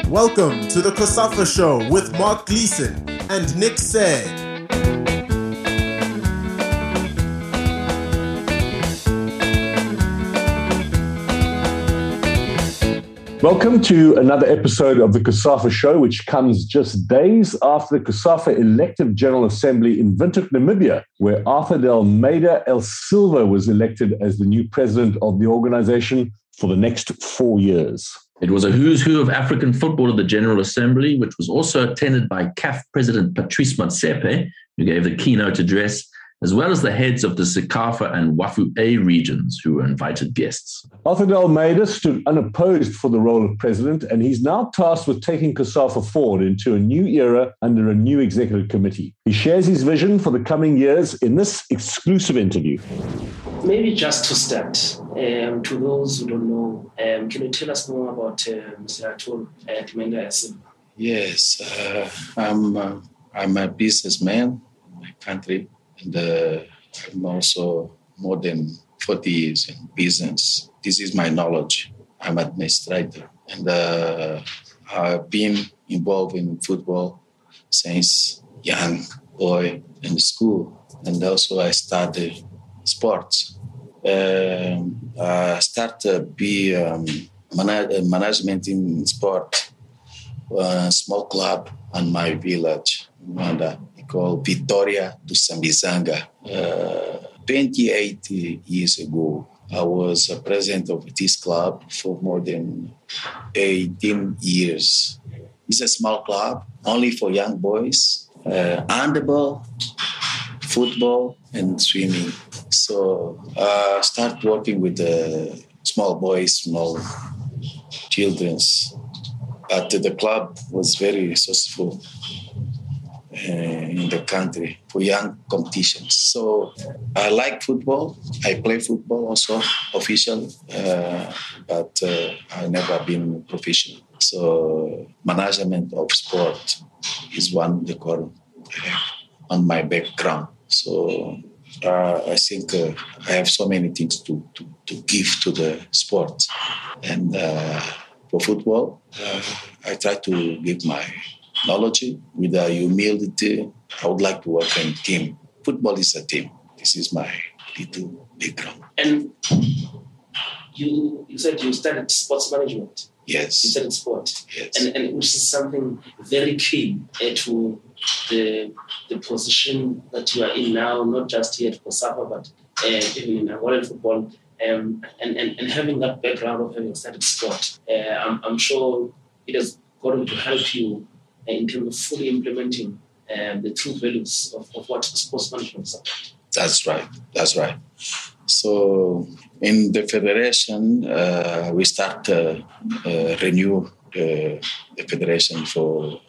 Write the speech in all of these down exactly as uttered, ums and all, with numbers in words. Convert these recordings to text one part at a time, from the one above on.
Welcome to the COSAFA Show with Mark Gleeson and Nick Say. Welcome to another episode of the COSAFA Show, which comes just days after the COSAFA Elective General Assembly in Windhoek, Namibia, where Arthur de Almeida El Silva was elected as the new president of the organization for the next four years. It was a who's who of African football at the General Assembly, which was also attended by C A F President Patrice Motsepe, who gave the keynote address, as well as the heads of the CECAFA and WAFU A regions, who were invited guests. Arthur de Almeida stood unopposed for the role of president, and he's now tasked with taking COSAFA forward into a new era under a new executive committee. He shares his vision for the coming years in this exclusive interview. Maybe just to start, um, to those who don't know, um, can you tell us more about uh, Mister Arthur uh, de Almeida El Silva? Yes, uh, I'm, uh, I'm a businessman in my country. And uh, I'm also more than forty years in business. This is my knowledge. I'm an administrator. And uh, I've been involved in football since young boy in school. And also I started sports. Um, I started be um, man- management in sport, a small club in my village, Rwanda. Called Vitória do Sambizanga. Uh, twenty-eight years ago, I was a president of this club for more than eighteen years. It's a small club, only for young boys, uh, handball, football, and swimming. So I uh, started working with the small boys, small children. But the club was very successful Uh, in the country for young competitions. So I like football. I play football also officially, uh, but uh, I've never been professional. So management of sport is one the core on my background. So uh, I think uh, I have so many things to, to, to give to the sport. And uh, for football, uh, I try to give my knowledge with the humility. I would like to work in team. Football is a team. This is my little background. And you you said you studied sports management. Yes. You studied sport. Yes. And, and which is something very key uh, to the the position that you are in now, not just here at COSAFA, but uh, even in Angolan football. Um, and, and, and having that background of having studied sport, uh, I'm, I'm sure it is going to help you in terms of fully implementing um, the true values of, of what sports management is about. That's right. That's right. So in the federation, uh, we start uh, uh, renew the, the federation for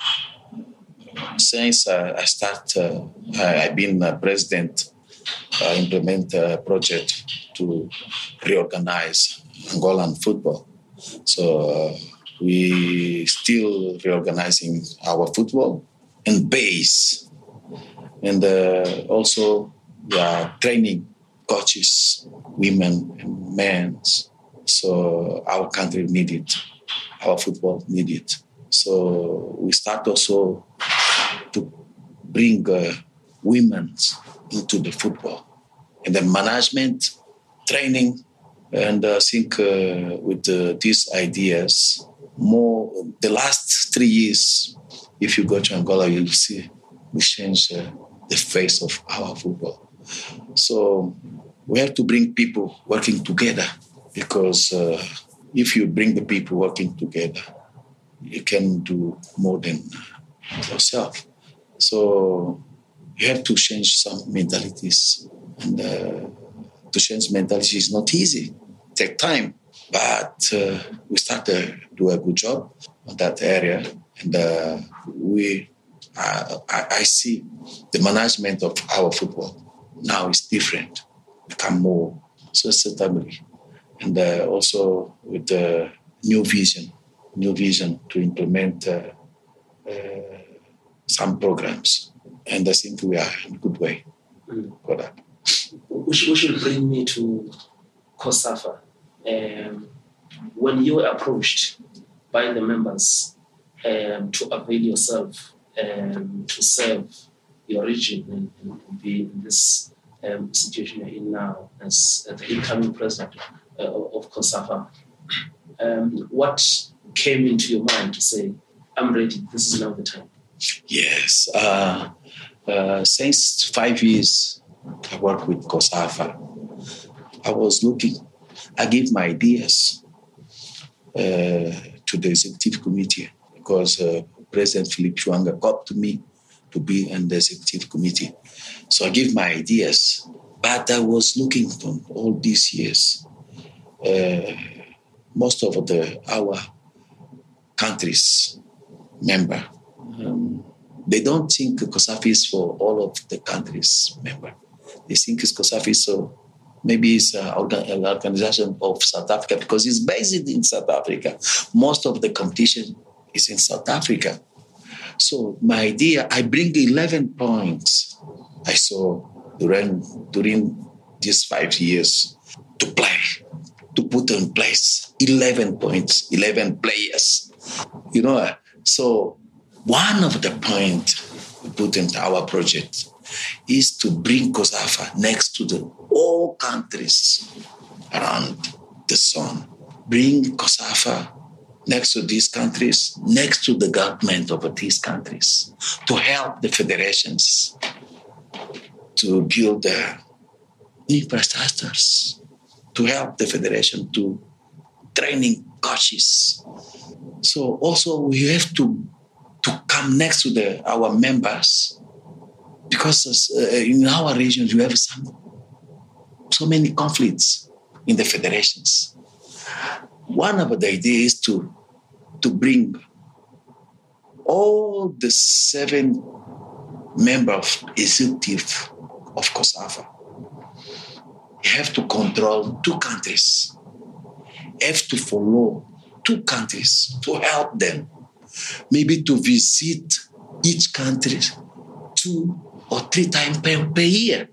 since uh, I start. Uh, I, I've been uh, president. I implement a project to reorganize Angolan football. So. Uh, We still reorganizing our football and base, and uh, also we are training coaches, women and men. So our country need it, our football need it. So we start also to bring uh, women into the football and the management training, and I think uh, with uh, these ideas. More the last three years, if you go to Angola, you'll see we change uh, the face of our football. So we have to bring people working together, because uh, if you bring the people working together, you can do more than yourself. So you have to change some mentalities, and uh, to change mentality is not easy. Take time. But uh, we start to do a good job on that area, and uh, we, uh, I, I see the management of our football now is different, become more sustainable, and uh, also with the new vision, new vision to implement uh, uh, some programs, and I think we are in a good way mm. for that. Which, which will bring me to COSAFA. Um, when you were approached by the members um, to avail yourself um, to serve your region and, and be in this um, situation you're in now as uh, the incoming president uh, of COSAFA. Um, what came into your mind to say, I'm ready, this is now the time? Yes. Uh, uh, since five years, I work with COSAFA. I was looking, I gave my ideas uh, to the executive committee because uh, President Philip Chwanga called to me to be in the executive committee. So I gave my ideas, but I was looking for all these years. Uh, most of the our countries member, um, they don't think COSAFA is for all of the countries member. They think it's COSAFA, so maybe it's an organization of South Africa because it's based in South Africa. Most of the competition is in South Africa. So my idea, I bring eleven points I saw during, during these five years to play, to put in place eleven points, eleven players. You know, so one of the points we put into our project is to bring COSAFA next to the all countries around the sun. Bring COSAFA next to these countries, next to the government of these countries, to help the federations to build their infrastructures, to help the federation to training coaches. So also we have to, to come next to the our members because uh, in our region we have some so many conflicts in the federations. One of the ideas is to, to bring all the seven members of executive of COSAFA. You have to control two countries. You have to follow two countries to help them. Maybe to visit each country two or three times per, per year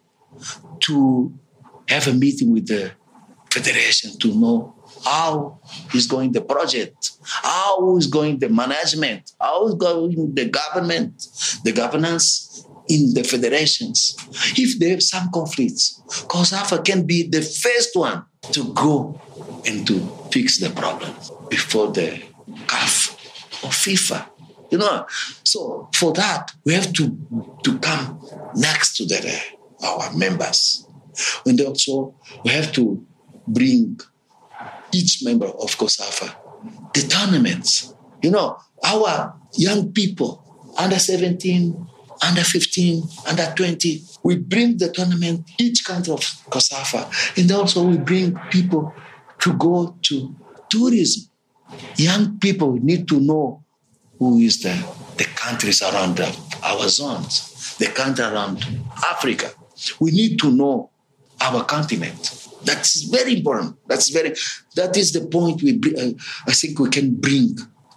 to have a meeting with the federation to know how is going the project, how is going the management, how is going the government, the governance in the federations. If there are some conflicts, COSAFA can be the first one to go and to fix the problem before the C A F or FIFA. You know, so for that, we have to, to come next to the, our members. And also, we have to bring each member of COSAFA the tournaments. You know, our young people, under seventeen, under fifteen, under twenty, we bring the tournament each country of COSAFA. And also we bring people to go to tourism. Young people need to know who is the, the countries around the, our zones, the country around Africa. We need to know our continent. That's very important. That's very. That is the point we. Uh, I think we can bring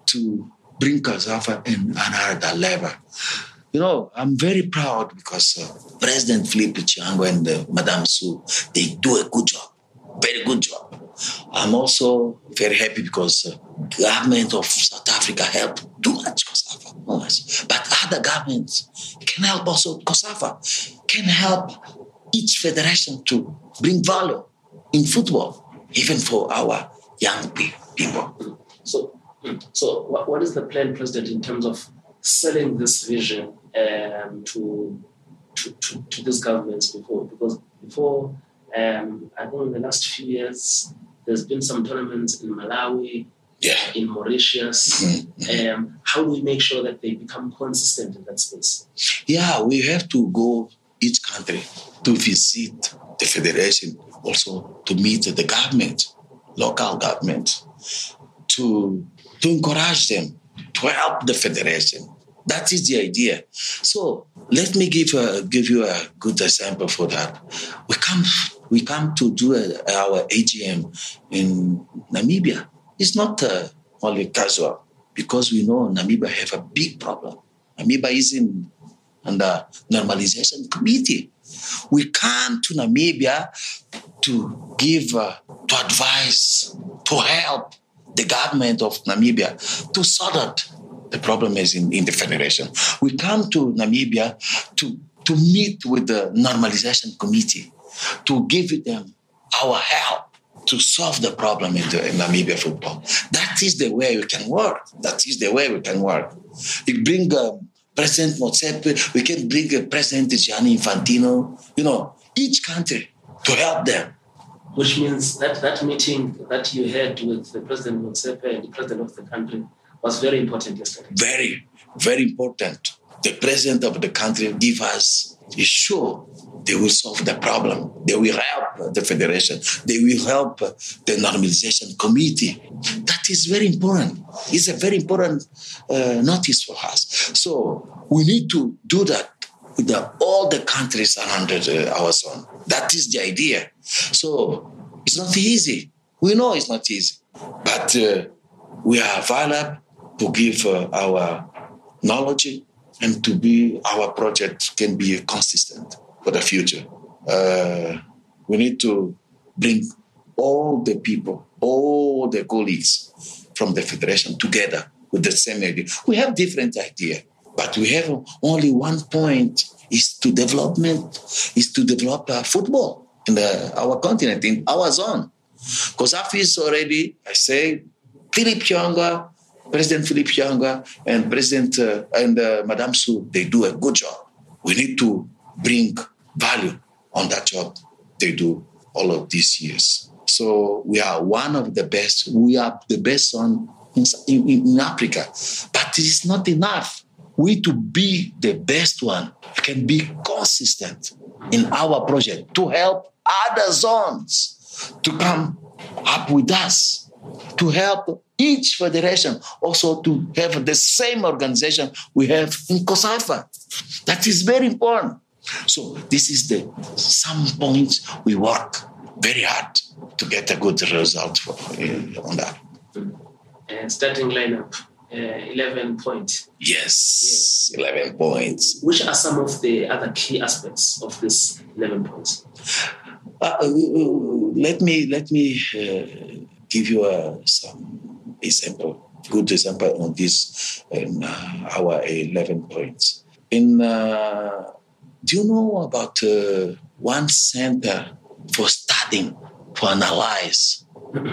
to bring COSAFA in another level. You know, I'm very proud because uh, President Philip Chwanga and uh, Madame Sue, they do a good job, very good job. I'm also very happy because uh, government of South Africa helped too much COSAFA, not much. But other governments can help also COSAFA, can help each federation to bring value in football, even for our young people. So, so what, what is the plan, President, in terms of selling this vision um, to, to, to to these governments before? Because before, um, I think in the last few years, there's been some tournaments in Malawi, yeah. in Mauritius. Mm-hmm. Um, how do we make sure that they become consistent in that space? Yeah, we have to go each country to visit the federation, also to meet the government, local government, to, to encourage them, to help the federation. That is the idea. So let me give a, give you a good example for that. We come we come to do a, our A G M in Namibia. It's not uh, only casual because we know Namibia have a big problem. Namibia is in under normalization committee. We come to Namibia to give, uh, to advise, to help the government of Namibia to sort out The problem is in, in the federation. We come to Namibia to, to meet with the normalization committee, to give them our help to solve the problem in, the, in Namibia football. That is the way we can work. That is the way we can work. We bring uh, President Motsepe, we can bring uh, President Gianni Infantino, you know, each country to help them. Which means that that meeting that you had with the President Motsepe and the President of the country was very important yesterday. Very, very important. The President of the country give us, is sure they will solve the problem. They will help the federation. They will help the normalization committee. That is very important. It's a very important uh, notice for us. So we need to do that with the, all the countries around the, our zone. That is the idea. So it's not easy. We know it's not easy. But uh, we are available to give uh, our knowledge and to be, our project can be consistent for the future. Uh, we need to bring all the people, all the colleagues from the federation together with the same idea. We have different ideas, but we have only one point, is to development, is to develop uh, football in the, our continent, in our zone. Because COSAFA is already, I say, Philip Kyonga, President Philip Kyonga and President uh, and uh, Madame Su, they do a good job. We need to bring value on that job they do all of these years. So we are one of the best. We are the best on in, in, in Africa. But it is not enough. We need to be the best one. We can be consistent in our project to help other zones to come up with us, to help each federation also to have the same organization we have in COSAFA. That is very important. So this is the some points we work very hard to get a good result for, uh, on that. Uh, starting lineup, uh, eleven points. Yes, yes, eleven points. Which are some of the other key aspects of this eleven points? Uh, uh, let me let me uh, give you uh, some example, good example on this in uh, our eleven points. In uh, do you know about uh, one center for studying, for analyze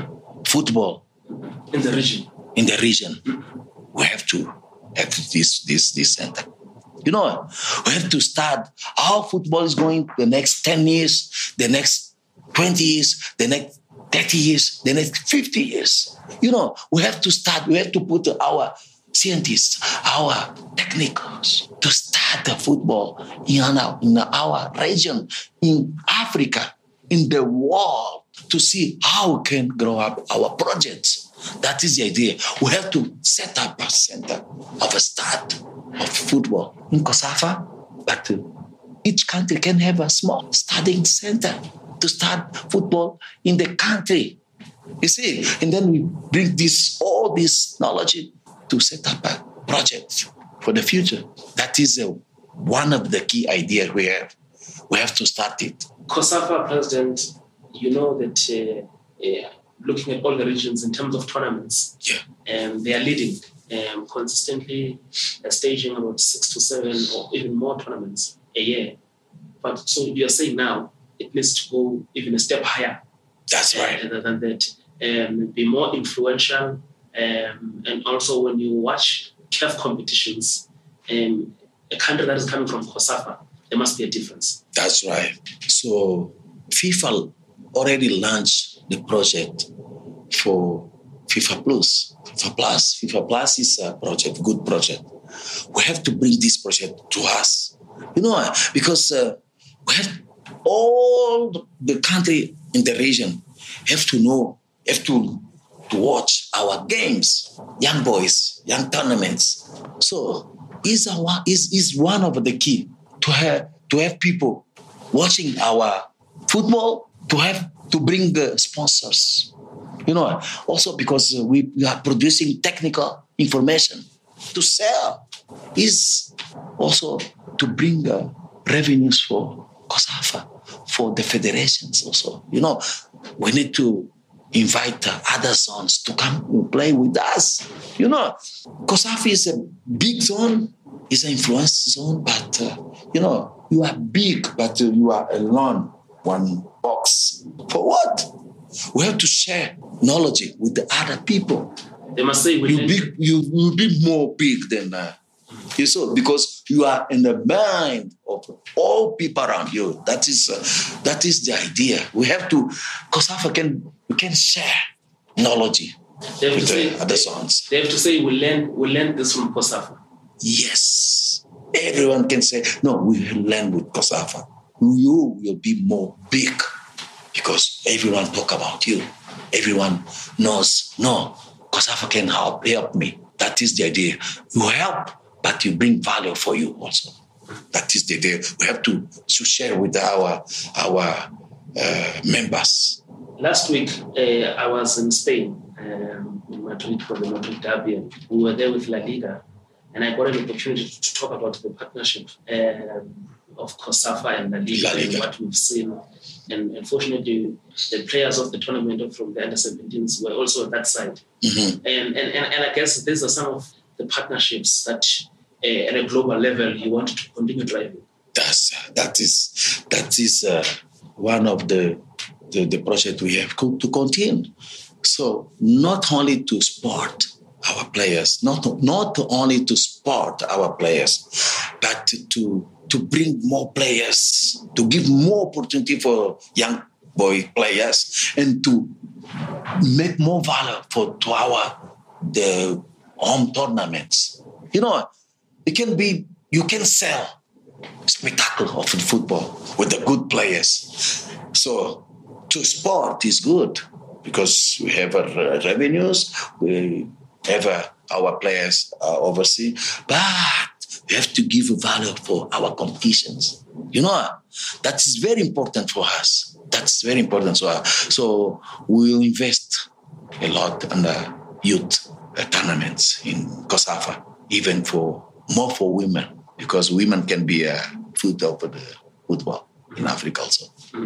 football in the region? In the region, we have to have this this this center. You know, we have to start how football is going the next ten years, the next twenty years, the next thirty years, the next fifty years. You know, we have to start, we have to put our scientists, our technicals to start the football in our, in our region, in Africa, in the world, to see how we can grow up our projects. That is the idea. We have to set up a center of a start of football in COSAFA, but each country can have a small studying center to start football in the country. You see, and then we bring this all this knowledge to set up a project for the future. That is a, one of the key ideas we have. We have to start it. COSAFA president, you know that uh, uh, looking at all the regions in terms of tournaments, yeah, um, they are leading um, consistently, uh, staging about six to seven or even more tournaments a year. But so you're saying now it needs to go even a step higher. That's right. Uh, than that, um, be more influential, um, and also when you watch C A F competitions, um, a country that is coming from COSAFA, there must be a difference. That's right. So FIFA already launched the project for FIFA Plus. FIFA Plus. FIFA Plus is a project, good project. We have to bring this project to us. You know, because uh, we have all the country in the region have to know, have to, to watch our games, young boys, young tournaments. So is a is is one of the key to have to have people watching our football, to have to bring uh, sponsors. You know, also because we, we are producing technical information to sell. Is also to bring uh, revenues for COSAFA, for the federations also. You know, we need to invite uh, other zones to come play with us. You know, COSAFA is a big zone, it's an influence zone, but, uh, you know, you are big, but uh, you are alone, one box. For what? We have to share knowledge with the other people. They must say we you big, you will be more big than uh, you saw, because you are in the mind of all people around you. That is uh, that is the idea. We have to, COSAFA can we can share knowledge they have with to say, the other sons. They have to say we learn we learn this from COSAFA. Yes, everyone can say no. We learn with COSAFA. You will be more big because everyone talk about you. Everyone knows. No, COSAFA can help help me. That is the idea. You help, but you bring value for you also. That is the idea. We have to, to share with our our uh, members. Last week, uh, I was in Spain, um, in Madrid for the Madrid Derby, and we were there with La Liga, and I got an opportunity to talk about the partnership um, of COSAFA and La Liga, La Liga and what we've seen. And unfortunately, the players of the tournament from the under seventeens were also on that side. Mm-hmm. And, and, and, and I guess these are some of the partnerships that uh, at a global level you want to continue driving. That's, that is, that is uh, one of the, the, the projects we have to continue. So not only to support our players, not, not only to support our players, but to to bring more players, to give more opportunity for young boy players, and to make more value for to our the home tournaments. You know, it can be, you can sell spectacle of football with the good players. So to sport is good because we have uh, revenues, we have uh, our players uh, overseas, but we have to give value for our competitions. You know, that is very important for us. That's very important. So, uh, so we will invest a lot in the youth uh, tournaments in COSAFA, even for more for women, because women can be a uh, foot over the football in Africa also.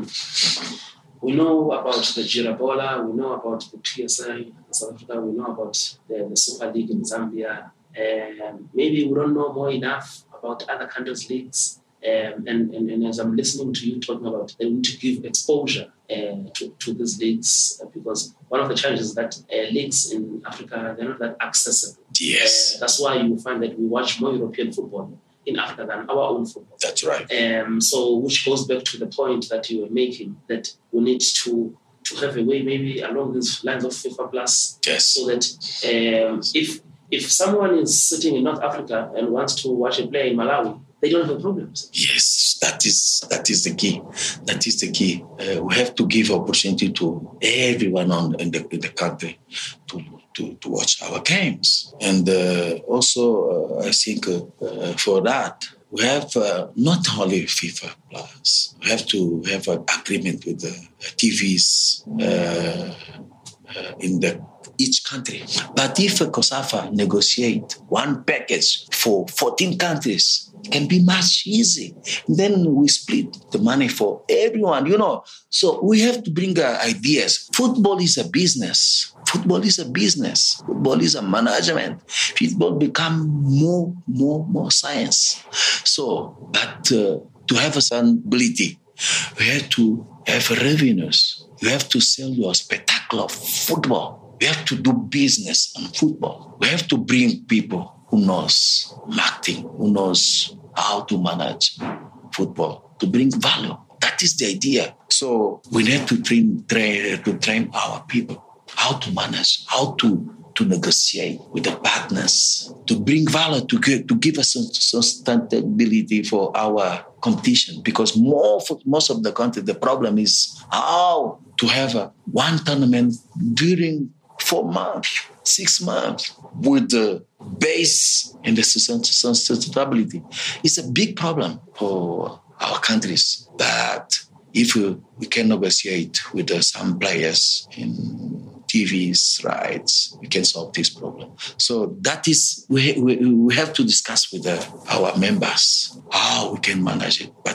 Mm. We know about the Girabola, we know about the P S I in South Africa, we know about the, the Super League in Zambia. Um, maybe we don't know more enough about other countries' leagues. Um, and, and, and as I'm listening to you talking about, they need to give exposure uh, to, to these leagues uh, because one of the challenges is that uh, leagues in Africa, they're not that accessible. Yes. Uh, that's why you find that we watch more European football in Africa than our own football. That's right. Um, so which goes back to the point that you were making, that we need to to have a way maybe along these lines of FIFA Plus. Yes. So that um, if if someone is sitting in North Africa and wants to watch a player in Malawi, they don't have problems. Yes, that is that is the key. That is the key. Uh, we have to give opportunity to everyone on in the in the country to to, to watch our games. And uh, also, uh, I think uh, uh, for that we have uh, not only FIFA Plus. We have to have an agreement with the T Vs uh, uh, in the. each country. But if a COSAFA negotiate one package for fourteen countries, it can be much easy. Then we split the money for everyone, you know. So we have to bring uh, ideas. Football is a business. Football is a business. Football is a management. Football become more, more, more science. So, but uh, to have a stability, we have to have revenues. You have to sell your spectacle of football. We have to do business on football. We have to bring people who knows marketing, who knows how to manage football, to bring value. That is the idea. So we need to train, train, to train our people how to manage, how to, to negotiate with the partners, to bring value, to give, to give us sustainability for our competition. Because more for, most of the country, the problem is how to have a one tournament during four months, six months with the base and the sustainability. It's a big problem for our countries. But if we, we can negotiate with uh, some players in T Vs, rights, we can solve this problem. So that is, we, we, we have to discuss with uh, our members how we can manage it. But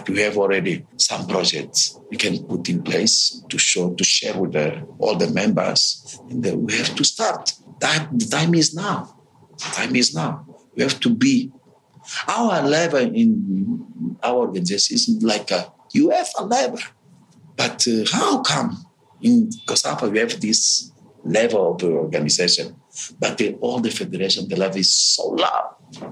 But we have already some projects we can put in place to show, to share with the, all the members. And then we have to start. That, the time is now. The time is now. We have to be. Our level in our organization is like a UEFA level. But uh, how come in COSAFA we have this level of organization, but in all the federation, the level is so low.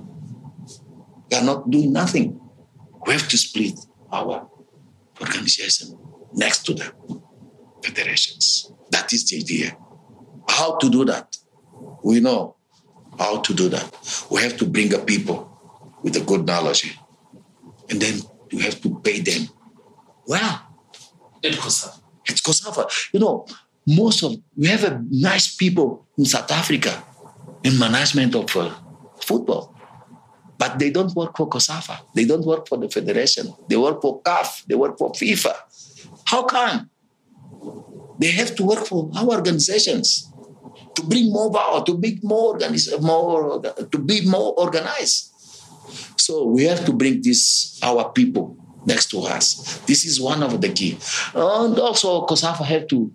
We are not doing nothing. We have to split our organization next to the federations. That is the idea. How to do that? We know how to do that. We have to bring a people with a good knowledge, and then you have to pay them well. At COSAFA. At COSAFA. You know, most of, we have a nice people in South Africa in management of uh, football. But they don't work for COSAFA. They don't work for the federation. They work for C A F. They work for FIFA. How come? They have to work for our organizations to bring more power, to be more organized, more to be more organized. So we have to bring this our people next to us. This is one of the key. And also COSAFA have to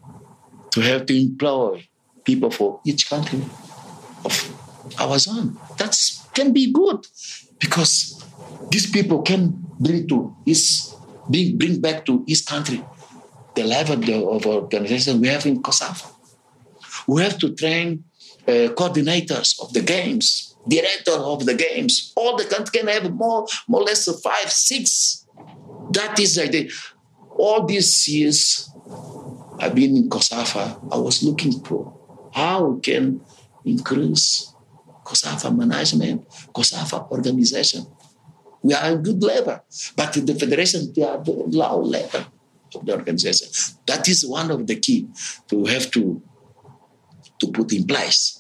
to have to employ people for each country of our zone. That's can be good because these people can bring to his bring, bring back to his country the level of organization we have in COSAFA. We have to train uh, coordinators of the games, director of the games. All the country can have more, more or less five, six. That is the idea. All these years I've been in COSAFA, I was looking for how we can increase COSAFA management, COSAFA organization. We are a good level, but the federation, they are very low level of the organization. That is one of the key to have to, to put in place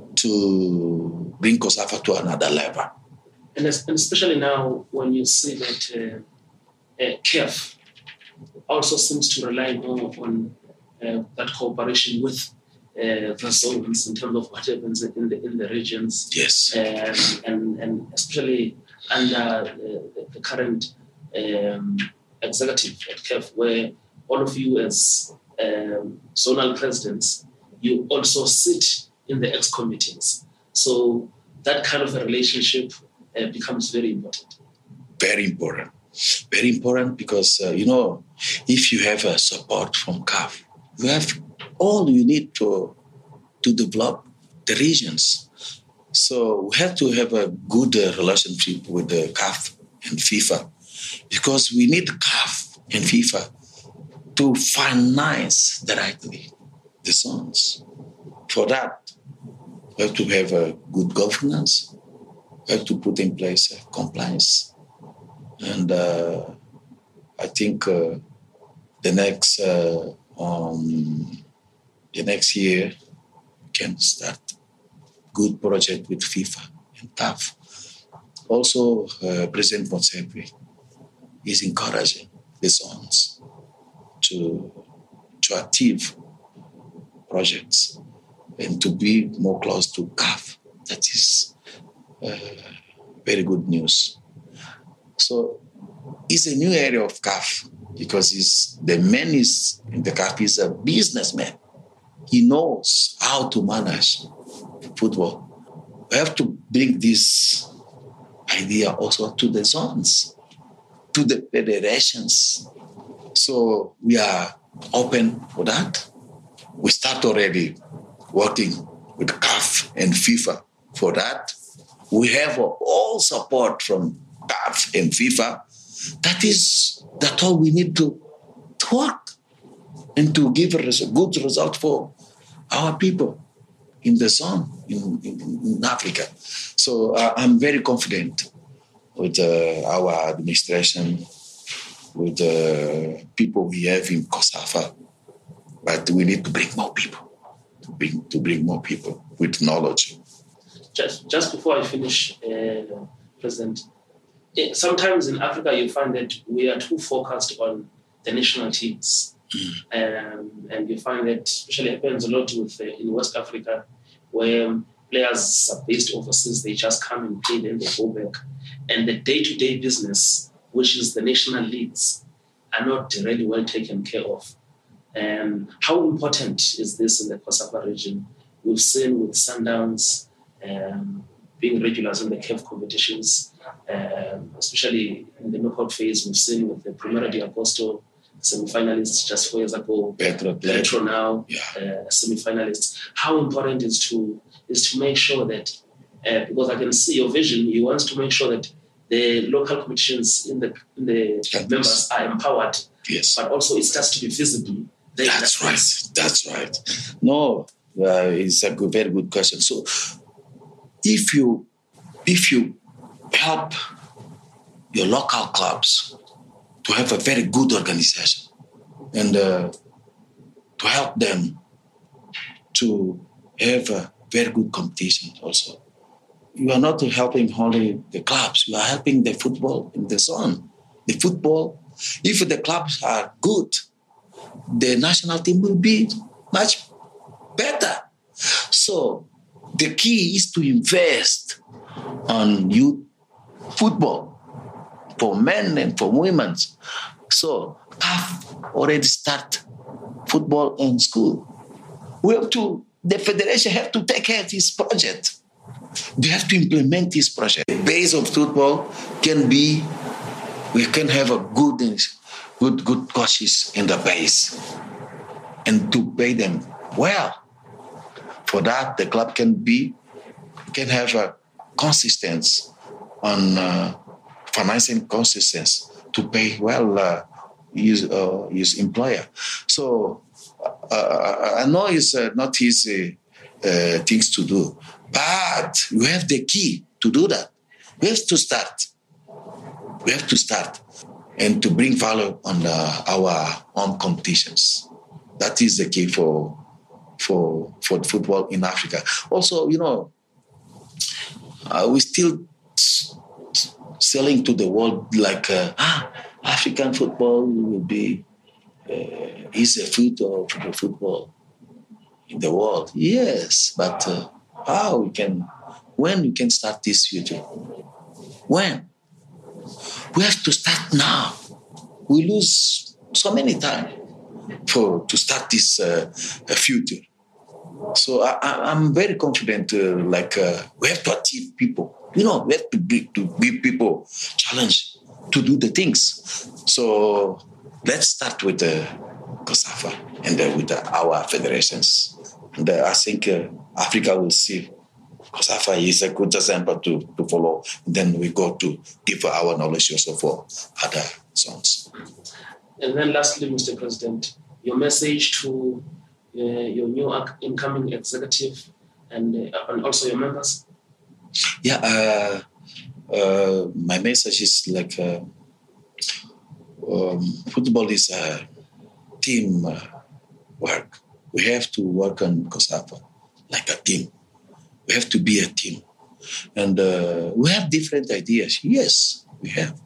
to bring COSAFA to another level. And especially now when you see that uh, uh, C A F also seems to rely more on uh, that cooperation with Uh, the zones in terms of what happens in the in the regions. Yes. Um, and and especially under uh, the, the current um, executive at C A F, where all of you as um, zonal presidents, you also sit in the ex-committees. So that kind of a relationship uh, becomes very important. Very important. Very important because, uh, you know, if you have a support from C A F, you have all you need to, to develop the regions. So we have to have a good uh, relationship with the C A F and FIFA because we need C A F and FIFA to finance directly the zones. For that, we have to have a good governance. We have to put in place a compliance. And uh, I think uh, the next uh, um, the next year we can start good project with FIFA and C A F. Also, uh, President Motsepe is encouraging the zones to to achieve projects and to be more close to C A F. That is uh, very good news. So it's a new area of C A F because it's, the man is in the C A F is a businessman. He knows how to manage football. We have to bring this idea also to the zones, to the federations. So we are open for that. We start already working with C A F and FIFA for that. We have all support from C A F and FIFA. That is, that's all we need to, to work and to give a good result for our people in the zone, in, in, in Africa. So uh, I'm very confident with uh, our administration, with the uh, people we have in COSAFA, but we need to bring more people, to bring, to bring more people with knowledge. Just, just before I finish, uh, President, sometimes in Africa you find that we are too focused on the national teams. Mm. Um, and you find that especially happens a lot with uh, in West Africa, where players are based overseas, they just come and play, then they go back. And the day-to-day business which is the national leagues, are not really well taken care of. And how important is this in the COSAFA region? We've seen with Sundowns um, being regulars in the C A F competitions, um, especially in the knockout phase. We've seen with the Primera de Agosto semi-finalists just four years ago, Petro, Petro now, yeah. uh, semi-finalists. How important is to is to make sure that, uh, because I can see your vision, you want to make sure that the local competitions in the, in the members are empowered, yes, but also it starts to be visible. That's right. That's right. No, uh, it's a good, very good question. So, if you if you help your local clubs to have a very good organization and uh, to help them to have a very good competition also, you are not helping only the clubs, you are helping the football in the zone. The football, if the clubs are good, the national team will be much better. So the key is to invest on youth football for men and for women. So I've already started football in school. We have to, the federation have to take care of this project. They have to implement this project. The base of football can be, we can have a good, good, good coaches in the base and to pay them well. For that, the club can be, can have a consistency on uh, financing consistency to pay well uh, his, uh, his employer. So uh, I know it's uh, not easy uh, things to do, but you have the key to do that. We have to start. We have to start and to bring value on the, our own competitions. That is the key for for for football in Africa. Also, you know, uh, we still s- selling to the world like uh, ah, African football will be uh, is a foot of the football in the world. Yes, but uh, how we can, when we can start this future? When? We have to start now. We lose so many time for to start this uh, future. So I, I, I'm very confident. Uh, like uh, we have to achieve people. You know, we have to be, to give people challenge to do the things. So let's start with the uh, COSAFA and uh, with uh, our federations. And uh, I think uh, Africa will see COSAFA is a good example to, to follow. Then we go to give our knowledge also for other zones. And then lastly, Mister President, your message to uh, your new incoming executive and, uh, and also your members? Yeah, uh, uh, my message is like uh, um, football is a team uh, work. We have to work on COSAFA like a team. We have to be a team. And uh, we have different ideas. Yes, we have.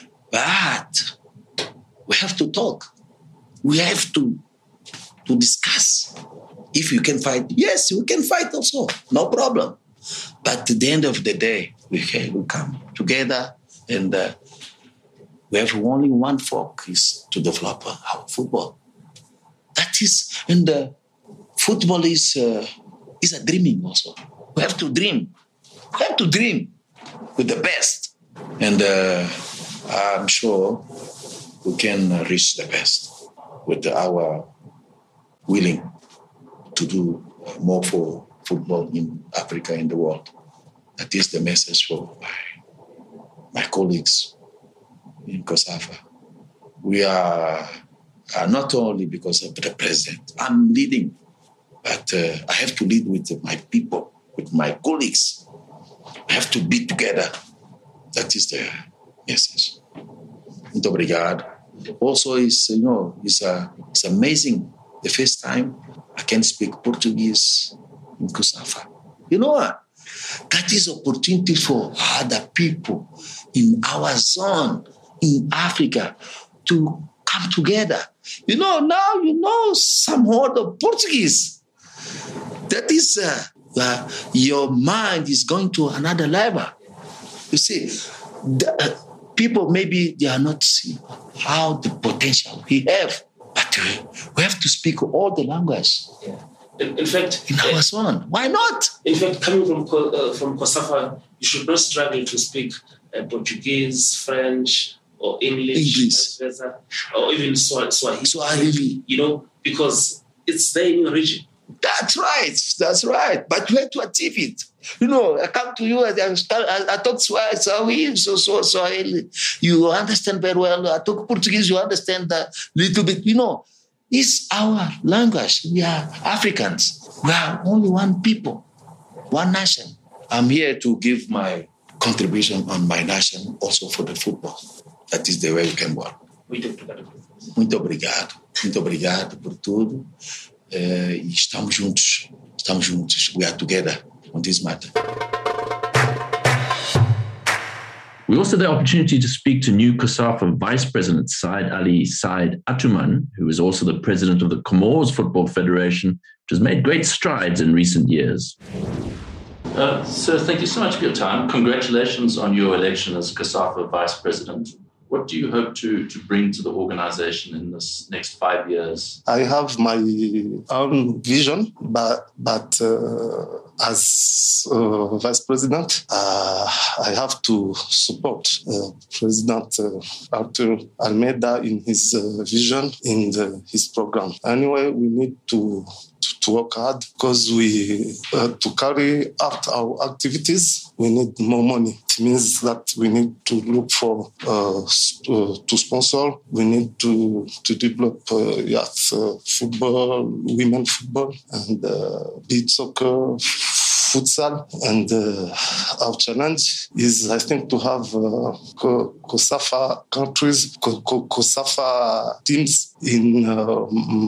But we have to talk. We have to, to discuss. If you can fight, yes, we can fight also. No problem. But at the end of the day, we can we come together and uh, we have only one focus to develop our football. That is, and uh, football is uh, is a dreaming also. We have to dream. We have to dream with the best. And uh, I'm sure we can reach the best with our willing to do more for football in Africa and the world. That is the message for my, my colleagues in COSAFA. We are, are not only because of the president. I'm leading, but uh, I have to lead with my people, with my colleagues. We have to be together. That is the message. Muito obrigado. Also, it's, you know, it's, uh, it's amazing. The first time I can speak Portuguese in COSAFA. You know what? That is opportunity for other people in our zone, in Africa, to come together. You know, now you know some word of Portuguese. That is, uh, uh, your mind is going to another level. You see, the, uh, people, maybe they are not seeing how the potential we have. But uh, we have to speak all the language. Yeah. In, in fact, in our zone. Why not? In fact, coming from uh, from COSAFA, you should not struggle to speak uh, Portuguese, French, or English, English. vice versa, or even Swahili. Swahili. You know, because it's there in your region. That's right. That's right. But we have to achieve it. You know, I come to you and I, I talk Swahili, so, so, Swahili. You understand very well. I talk Portuguese, you understand a little bit. You know, it's our language. We are Africans. We are only one people, one nation. I'm here to give my contribution on my nation, also for the football. That is the way we can work. Muito obrigado. Muito obrigado. Muito obrigado por tudo. Uh, e estamos juntos. Estamos juntos. We are together on this matter. We also had the opportunity to speak to new COSAFA Vice President Said Ali Said Atuman, who is also the president of the Comores Football Federation, which has made great strides in recent years. Uh, sir, thank you so much for your time. Congratulations on your election as COSAFA Vice President. What do you hope to, to bring to the organization in this next five years? I have my own vision, but but uh, as uh, Vice President, uh, I have to support uh, President uh, Arthur Almeida in his uh, vision, in the, his program. Anyway, we need to to work hard because we uh, to carry out our activities, we need more money. It means that we need to look for uh, uh, to sponsor. We need to to develop uh, yes, uh, football, women football, and uh, beach soccer, futsal. And uh, our challenge is, I think, to have uh, COSAFA countries, COSAFA teams in uh,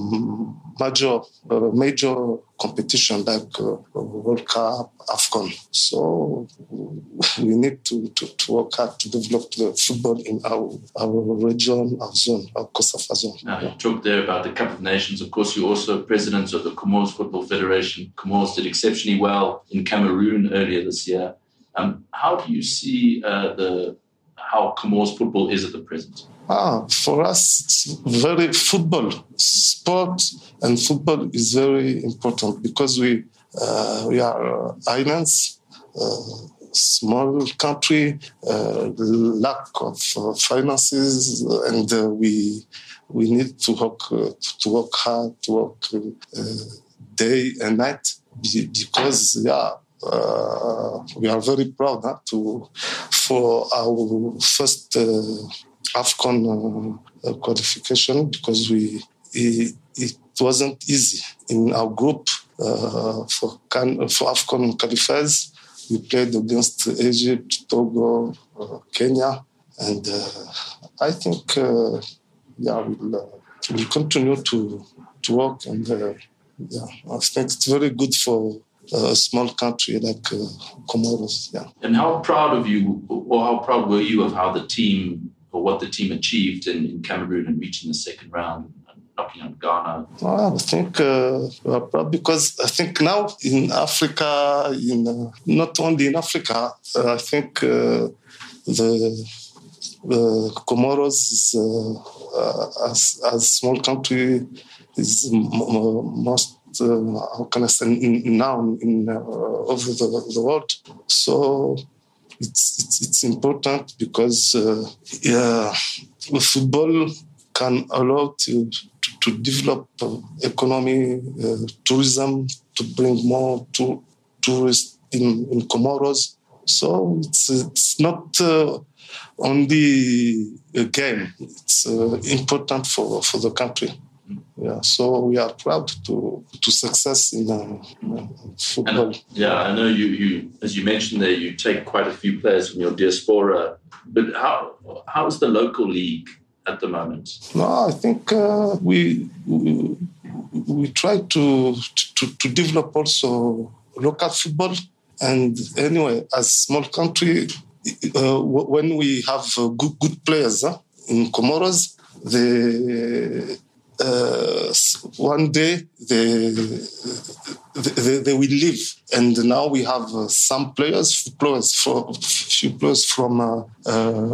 major uh, major competition like uh, World Cup, AFCON. So we need to, to, to work hard to develop the football in our our region, our zone, our COSAFA zone. Now, you talked there about the Cup of Nations. Of course, you're also president of the Comores Football Federation. Comores did exceptionally well in Cameroon earlier this year. Um, how do you see uh, the how Comores football is at the present? Ah, for us, it's very football, sport and football is very important because we uh, we are islands, uh, small country, uh, lack of uh, finances, and uh, we we need to work uh, to work hard, to work uh, day and night because yeah. Uh, we are very proud huh, to for our first uh, AFCON uh, qualification because we it, it wasn't easy in our group uh, for can, for AFCON qualifiers. We played against Egypt, Togo, uh, Kenya, and uh, I think uh, yeah we'll, uh, we'll continue to to work and uh, yeah I think it's very good for a small country like uh, Comoros, yeah. And how proud of you, or how proud were you of how the team, or what the team achieved in, in Cameroon and reaching the second round, and knocking out Ghana? Well, I think uh, we're proud because I think now in Africa, in uh, not only in Africa, uh, I think uh, the the Comoros is uh, uh, as as small country is m- m- most. Uh, how can I say now in uh, over the, the world? So it's it's, it's important because uh, yeah, football can allow to to, to develop uh, economy, uh, tourism, to bring more to, tourists in, in Comoros. So it's it's not uh, only a game; it's uh, important for, for the country. Yeah, so we are proud to to success in uh, football. And, yeah, I know you, you, as you mentioned there, you take quite a few players from your diaspora. But how how is the local league at the moment? No, I think uh, we, we we try to, to to develop also local football. And anyway, as small country, uh, when we have uh, good good players huh, in Comoros, the uh, one day they, they they will leave, and now we have uh, some players, players for few players from uh, uh,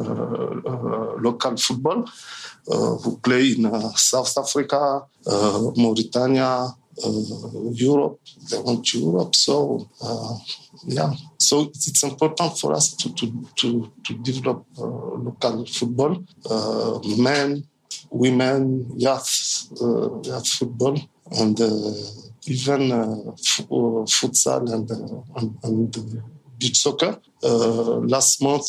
uh, local football uh, who play in uh, South Africa, uh, Mauritania, uh, Europe. They went to Europe, so uh, yeah. So it's important for us to to to, to develop uh, local football, uh, men, women, youth, uh, youth football, and uh, even uh, f- uh, futsal and uh, and, and uh, beach soccer. Uh, last month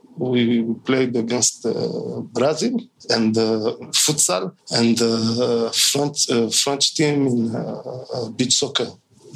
we played against uh, Brazil and uh, futsal and uh, French uh, French team in uh, uh, beach soccer.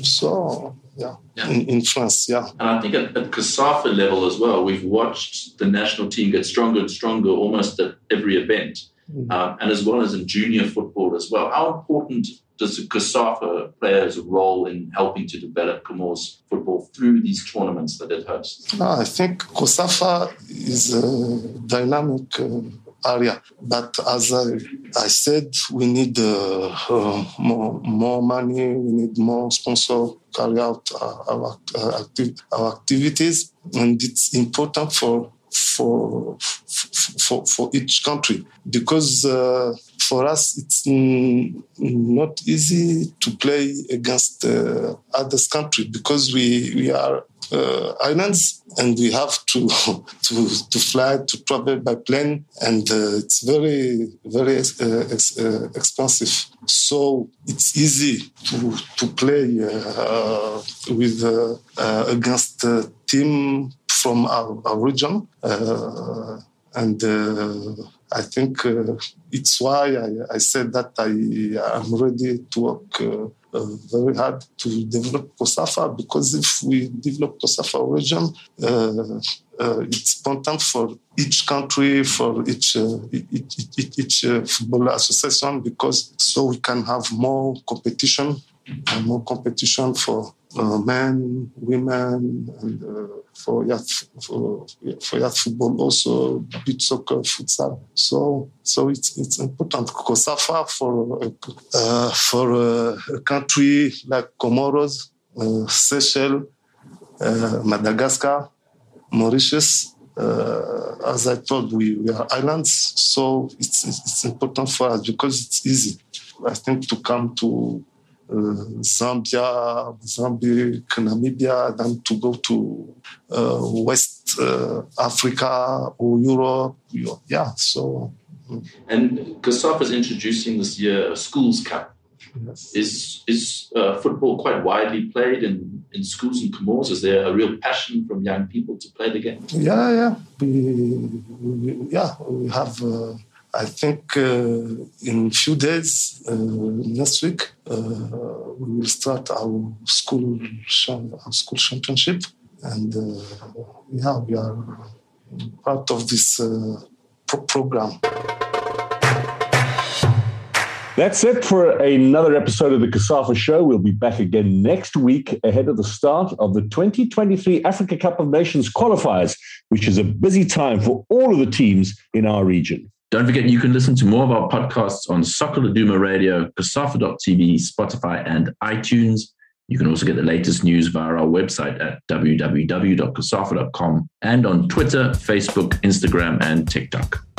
So. Yeah, yeah. In, in France, yeah. And I think at, at COSAFA level as well, we've watched the national team get stronger and stronger almost at every event, mm-hmm. um, and as well as in junior football as well. How important does the COSAFA play as a role in helping to develop Comores football through these tournaments that it hosts? No, I think COSAFA is a dynamic uh, area, but as I, I said, we need uh, uh, more, more money, we need more sponsors carry out uh, our, uh, acti- our activities, and it's important for for for, for each country, because uh, for us it's mm, not easy to play against uh, other countries, because we we are uh, islands and we have to to to fly, to travel by plane, and uh, it's very very uh, ex- uh, expensive. So it's easy to to play uh, with uh, uh, against a team from our, our region, uh, and uh, I think uh, it's why I, I said that I am ready to work uh, uh, very hard to develop COSAFA, because if we develop COSAFA region, uh, uh, it's important for each country, for each uh, each, each, each uh, football association, because so we can have more competition, and more competition for uh, men, women, and uh, for youth for, for youth football, also beach soccer, futsal. So so it's it's important. COSAFA for uh, for uh, a country like Comoros, uh, Seychelles, uh, Madagascar, Mauritius. Uh, as I told, we, we are islands, so it's, it's it's important for us because it's easy, I think, to come to uh, Zambia, Mozambique, Namibia, than to go to uh, West uh, Africa or Europe. Yeah, so. And COSAFA is introducing this year a Schools Cup. Yes. Is is uh, football quite widely played in, in schools in Comores? Is there a real passion from young people to play the game? Yeah, yeah. We, we yeah, we have, uh, I think, uh, in a few days, uh, next week, uh, we will start our school, our school championship. And, uh, yeah, we are part of this uh, pro- program. That's it for another episode of the COSAFA Show. We'll be back again next week ahead of the start of the twenty twenty-three Africa Cup of Nations qualifiers, which is a busy time for all of the teams in our region. Don't forget, you can listen to more of our podcasts on Soccer Laduma Radio, COSAFA dot T V, Spotify, and iTunes. You can also get the latest news via our website at w w w dot cosafa dot com and on Twitter, Facebook, Instagram, and TikTok.